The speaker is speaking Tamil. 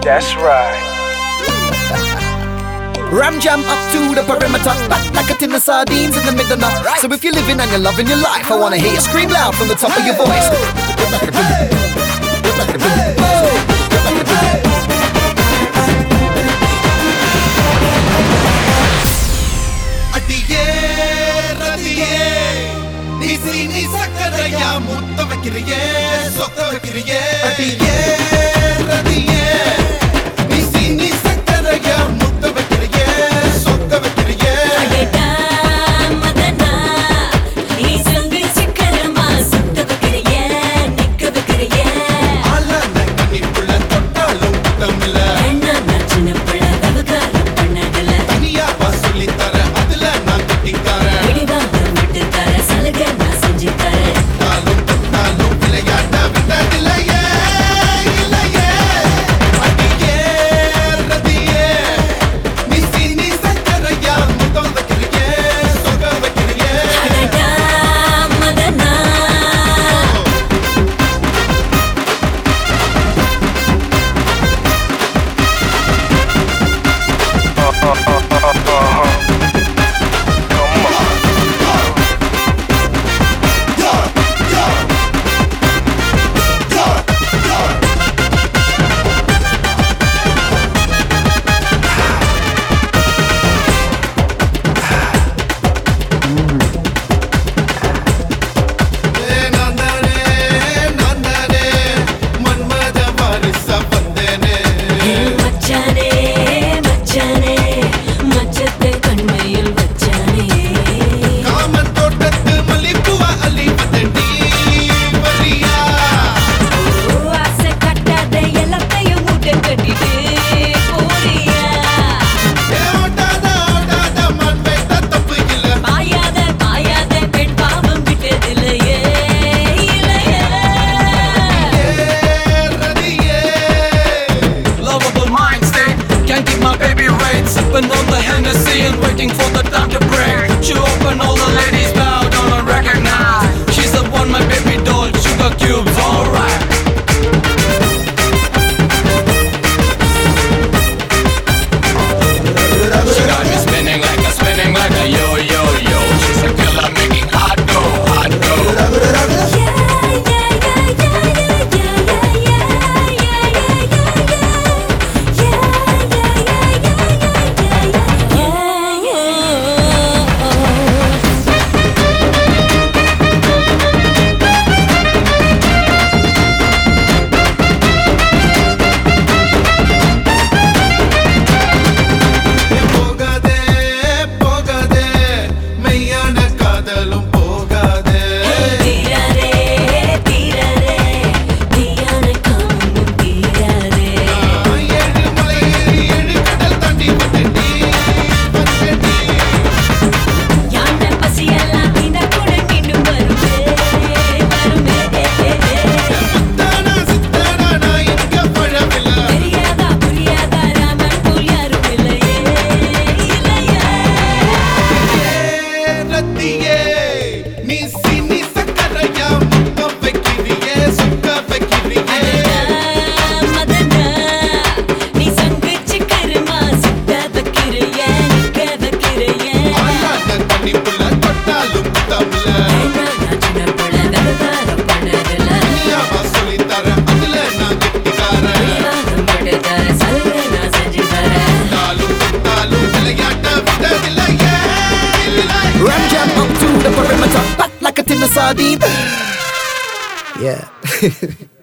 That's right. Ram jam up to the perimeter, back like a tin of sardines in the middle of. So if you're living and you're loving your life, I wanna hear you scream loud from the top of your voice. Adiye, radiye, ni sakaraya, mutta vakiriye, sokta vakiriye. Adiye, radiye, ni sakaraya, mutta vakiriye, sokta vakiriye. Adeda madana, ni sangu chikarama, sokta vakiriye, nikka vakiriye. Ala nakani pulla tottalu tamila. Enna nachina pulla davagaram pannadala. Taniya vasuli tara adla na kittikara. Vidivanga vittu tara salaga na senji tara. Talu vilayata vitadilaye, ilaye. Adiye, radiye, ni sakaraya, mutta vakiriye, sokta vakiriye. Adeda madana. நானே மன்மத வாரிச வந்தேனே. மச்சானே மச்சானே மச்சத்தை கண்மையில் வச்சானே காமன் தோட்டத்து மல்லிப்பூவா அள்ளி வந்தேன்டி வரியா. ஆசை கட்டாத எல்லாத்தையும் மூட்டை கட்டிட்டு போறியா ஓட்டாத மான் பேட்ட தப்பு இல்ல. பாயாத பெண் பாவம் விட்டதில்லையே இல்லையே ரதியே Lovable mind state, can't keep my baby right. Sipping on the Hennessy and waiting for the time to break. She open, all the ladies bow down and recognize. She's the one, my baby doll, sugar cubes, alright. She got me spinning like a yo-yo-yo. She's a killer making hot go, hot go. போகாதே போகாதே மெய்யான காதலும் போகாதே. தீராரே தீராரே தீயான காமமும் தீராரே ஏழு மலை ஏறி ஏழு கடல் தாண்டி வந்தேன்டி வந்தேன்டி. யாண்ட பசியெல்லாம் தினக்குடன் மீண்டும் வருமே சித்தானா நான் இங்க பழவில்லை. தெரியாதா புரியாதா ராமன் போல் யாரும் இல்லையே இல்லையே ரத்தியே நீ சக்கரையா, முத்தம் வைக்கிறியே, சுக்க வைக்கிறியே. மதனா நீ சங்கு சிக்கருமா சுத்த வைக்கிறிய நிக்க வைக்கிறிய ஆளாத தண்ணி புள்ள தொட்டாலும் தமிழ. நாச்சின போல விவகாரம் பண்ணதில்ல நீயாவா சொல்லித் தர, அதுல நான் கெட்டிக்காரன். விவாதம் போட்டு தர சலுகை நான் செஞ்சு தரேன் தாலும் விளையாட்ட விட்டதில்லையே, இல்லை. Ram jam up to the perimeter, back like a tin of sardines. Yeah.